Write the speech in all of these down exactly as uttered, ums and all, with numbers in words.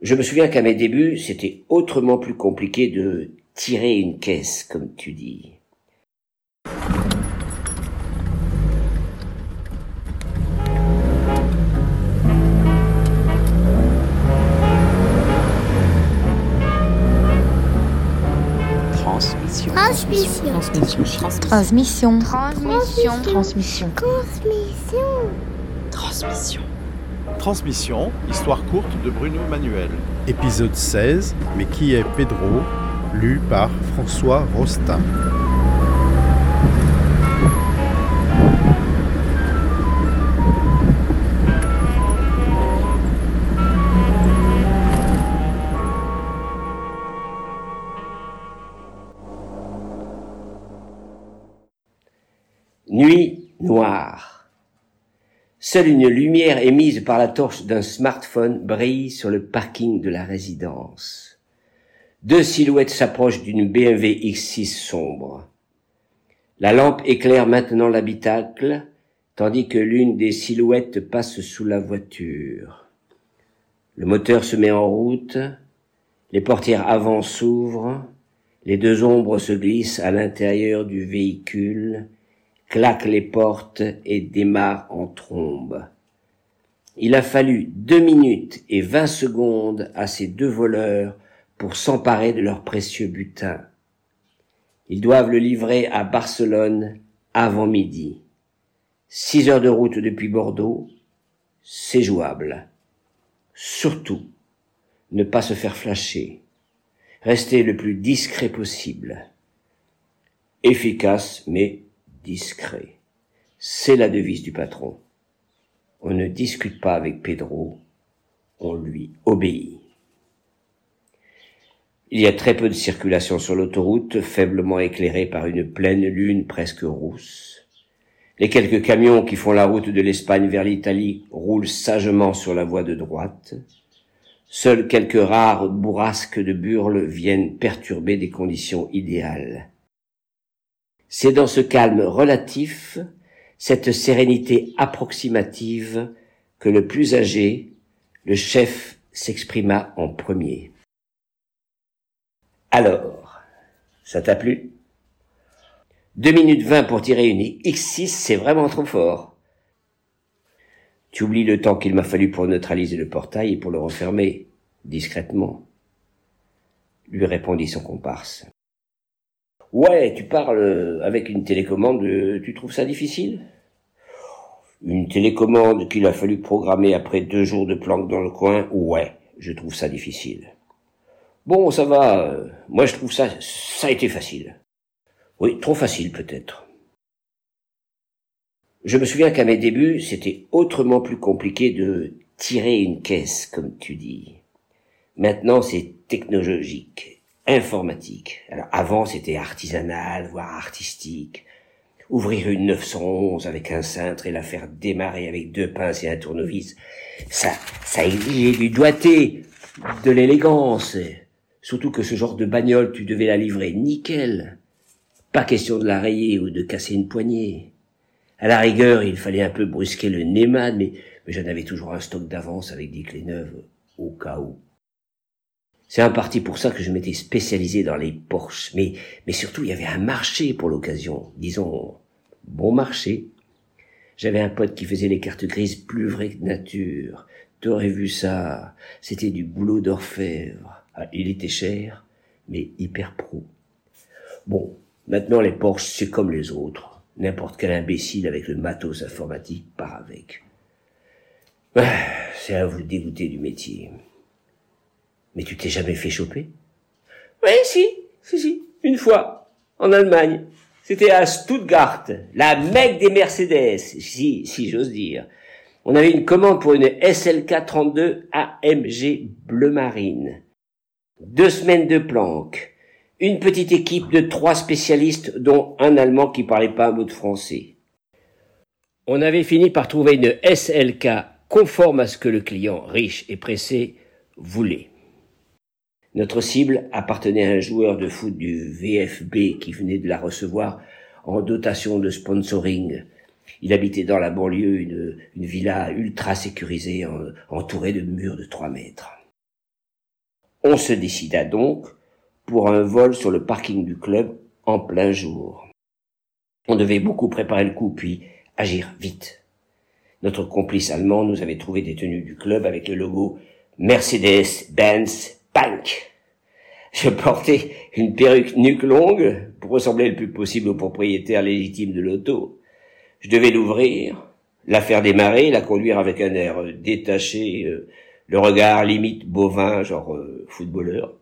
Je me souviens qu'à mes débuts, c'était autrement plus compliqué de tirer une caisse, comme tu dis. Transmission. Transmission. Transmission. Transmission. Transmission. Transmission. Transmission. Transmission, histoire courte de Bruno Manuel. Épisode seize, mais qui est Pedro, lu par François Rostin. Nuit noire. Seule une lumière émise par la torche d'un smartphone brille sur le parking de la résidence. Deux silhouettes s'approchent d'une B M W X six sombre. La lampe éclaire maintenant l'habitacle, tandis que l'une des silhouettes passe sous la voiture. Le moteur se met en route, les portières avant s'ouvrent, les deux ombres se glissent à l'intérieur du véhicule, claque les portes et démarre en trombe. Il a fallu deux minutes et vingt secondes à ces deux voleurs pour s'emparer de leur précieux butin. Ils doivent le livrer à Barcelone avant midi. Six heures de route depuis Bordeaux, c'est jouable. Surtout, ne pas se faire flasher. Rester le plus discret possible. Efficace, mais discret. C'est la devise du patron. On ne discute pas avec Pedro, on lui obéit. Il y a très peu de circulation sur l'autoroute, faiblement éclairée par une pleine lune presque rousse. Les quelques camions qui font la route de l'Espagne vers l'Italie roulent sagement sur la voie de droite. Seules quelques rares bourrasques de burles viennent perturber des conditions idéales. C'est dans ce calme relatif, cette sérénité approximative, que le plus âgé, le chef, s'exprima en premier. Alors, ça t'a plu? Deux minutes vingt pour tirer une X six, c'est vraiment trop fort. Tu oublies le temps qu'il m'a fallu pour neutraliser le portail et pour le refermer, discrètement, lui répondit son comparse. Ouais, tu parles avec une télécommande, tu trouves ça difficile? Une télécommande qu'il a fallu programmer après deux jours de planque dans le coin, ouais, je trouve ça difficile. Bon, ça va, moi je trouve ça, ça a été facile. Oui, trop facile peut-être. Je me souviens qu'à mes débuts, c'était autrement plus compliqué de tirer une caisse, comme tu dis. Maintenant, c'est technologique. Informatique. Alors avant c'était artisanal, voire artistique. Ouvrir une neuf cent onze avec un cintre et la faire démarrer avec deux pinces et un tournevis, ça, ça exigeait du doigté, de l'élégance. Surtout que ce genre de bagnole, tu devais la livrer nickel. Pas question de la rayer ou de casser une poignée. À la rigueur, il fallait un peu brusquer le Neyman, mais, mais j'en avais toujours un stock d'avance avec des clés neuves, au cas où. C'est en partie pour ça que je m'étais spécialisé dans les Porsche, mais, mais surtout il y avait un marché pour l'occasion, disons, bon marché. J'avais un pote qui faisait les cartes grises plus vraies que nature. T'aurais vu ça, c'était du boulot d'orfèvre. Ah, il était cher, mais hyper pro. Bon, maintenant les Porsche c'est comme les autres. N'importe quel imbécile avec le matos informatique part avec. Ah, c'est à vous dégoûter du métier. Mais tu t'es jamais fait choper? Oui, si, si, si, une fois, en Allemagne. C'était à Stuttgart, la Mecque des Mercedes, si, si j'ose dire. On avait une commande pour une S L K trente-deux A M G bleu marine. Deux semaines de planque. Une petite équipe de trois spécialistes, dont un Allemand qui parlait pas un mot de français. On avait fini par trouver une S L K conforme à ce que le client, riche et pressé, voulait. Notre cible appartenait à un joueur de foot du V F B qui venait de la recevoir en dotation de sponsoring. Il habitait dans la banlieue une, une villa ultra sécurisée en, entourée de murs de trois mètres. On se décida donc pour un vol sur le parking du club en plein jour. On devait beaucoup préparer le coup, puis agir vite. Notre complice allemand nous avait trouvé des tenues du club avec le logo Mercedes-Benz Bank. Je portais une perruque nuque longue pour ressembler le plus possible au propriétaire légitime de l'auto. Je devais l'ouvrir, la faire démarrer, la conduire avec un air détaché, euh, le regard limite bovin, genre euh, footballeur.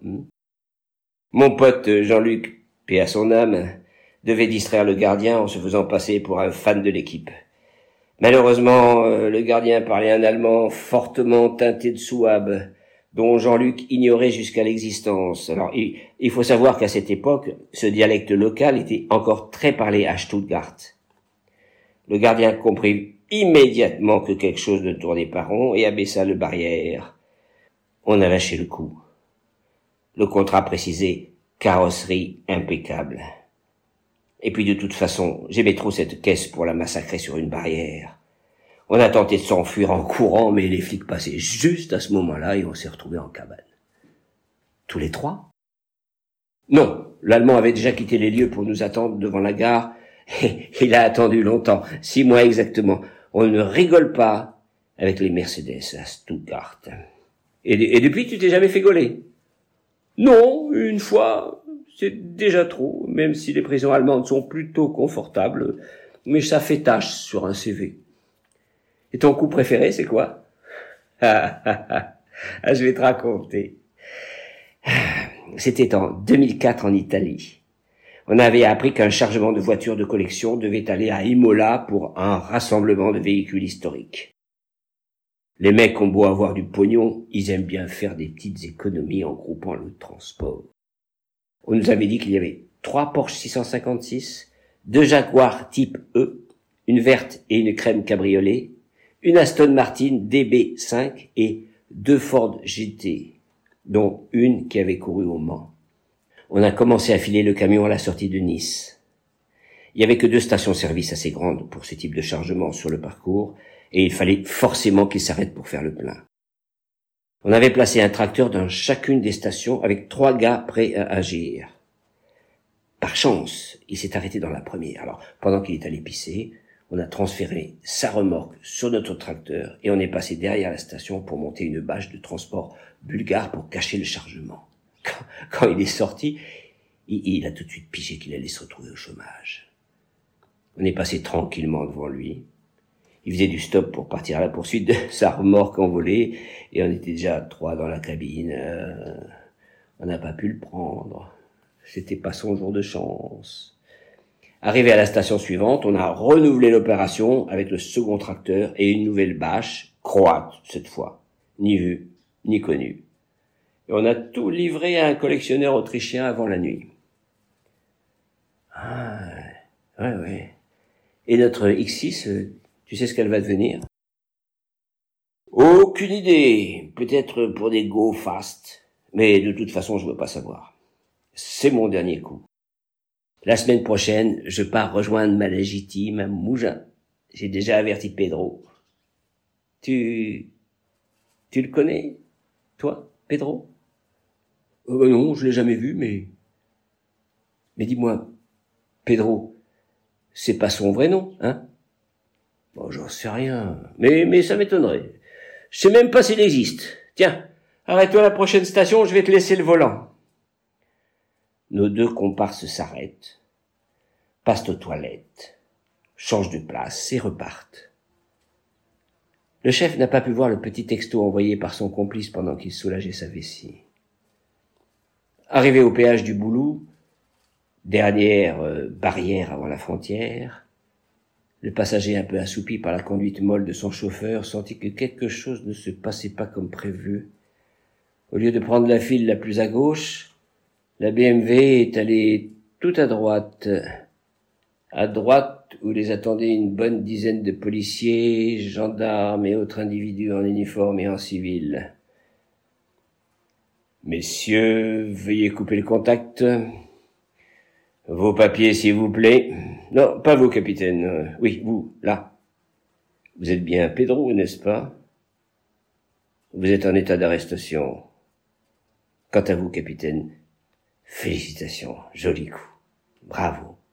Mon pote Jean-Luc, paix à son âme, devait distraire le gardien en se faisant passer pour un fan de l'équipe. Malheureusement, euh, le gardien parlait un allemand fortement teinté de souabe, dont Jean-Luc ignorait jusqu'à l'existence. Alors, il, il faut savoir qu'à cette époque, ce dialecte local était encore très parlé à Stuttgart. Le gardien comprit immédiatement que quelque chose ne tournait pas rond et abaissa le barrière. On a lâché le coup. Le contrat précisait carrosserie impeccable. Et puis de toute façon, j'aimais trop cette caisse pour la massacrer sur une barrière. On a tenté de s'enfuir en courant, mais les flics passaient juste à ce moment-là et on s'est retrouvés en cabane. Tous les trois? Non, l'Allemand avait déjà quitté les lieux pour nous attendre devant la gare. Et il a attendu longtemps, six mois exactement. On ne rigole pas avec les Mercedes à Stuttgart. Et, et depuis, tu t'es jamais fait gauler? Non, une fois, c'est déjà trop, même si les prisons allemandes sont plutôt confortables, mais ça fait tâche sur un C V. Et ton coup préféré, c'est quoi? Ah, ah, ah, ah, je vais te raconter. C'était en deux mille quatre en Italie. On avait appris qu'un chargement de voitures de collection devait aller à Imola pour un rassemblement de véhicules historiques. Les mecs ont beau avoir du pognon, ils aiment bien faire des petites économies en groupant le transport. On nous avait dit qu'il y avait trois Porsche six cent cinquante-six, deux Jaguar type E, une verte et une crème cabriolet, une Aston Martin D B cinq et deux Ford G T, dont une qui avait couru au Mans. On a commencé à filer le camion à la sortie de Nice. Il y avait que deux stations-service assez grandes pour ce type de chargement sur le parcours, et il fallait forcément qu'il s'arrête pour faire le plein. On avait placé un tracteur dans chacune des stations avec trois gars prêts à agir. Par chance, il s'est arrêté dans la première. Alors, pendant qu'il est allé pisser, on a transféré sa remorque sur notre tracteur et on est passé derrière la station pour monter une bâche de transport bulgare pour cacher le chargement. Quand, quand il est sorti, il, il a tout de suite pigé qu'il allait se retrouver au chômage. On est passé tranquillement devant lui. Il faisait du stop pour partir à la poursuite de sa remorque envolée et on était déjà trois dans la cabine. Euh, on n'a pas pu le prendre. C'était pas son jour de chance. Arrivé à la station suivante, on a renouvelé l'opération avec le second tracteur et une nouvelle bâche, croate cette fois, ni vue, ni connue. Et on a tout livré à un collectionneur autrichien avant la nuit. Ah, ouais, ouais. Et notre X six, tu sais ce qu'elle va devenir? Aucune idée. Peut-être pour des go fast. Mais de toute façon, je veux pas savoir. C'est mon dernier coup. La semaine prochaine, je pars rejoindre ma légitime à Mougins. J'ai déjà averti Pedro. Tu... Tu le connais, toi, Pedro? Euh, bah non, je l'ai jamais vu, mais... Mais dis-moi, Pedro, c'est pas son vrai nom, hein? Bon, j'en sais rien, mais, mais ça m'étonnerait. Je sais même pas s'il existe. Tiens, arrête-toi à la prochaine station, je vais te laisser le volant. Nos deux comparses s'arrêtent, passent aux toilettes, changent de place et repartent. Le chef n'a pas pu voir le petit texto envoyé par son complice pendant qu'il soulageait sa vessie. Arrivé au péage du Boulou, dernière euh, barrière avant la frontière, le passager un peu assoupi par la conduite molle de son chauffeur sentit que quelque chose ne se passait pas comme prévu. Au lieu de prendre la file la plus à gauche, la B M W est allée tout à droite, à droite où les attendaient une bonne dizaine de policiers, gendarmes et autres individus en uniforme et en civil. « Messieurs, veuillez couper le contact. Vos papiers, s'il vous plaît. Non, pas vous, capitaine. Euh, oui, vous, là. Vous êtes bien Pedro, n'est-ce pas? Vous êtes en état d'arrestation. Quant à vous, capitaine, félicitations, joli coup. Bravo.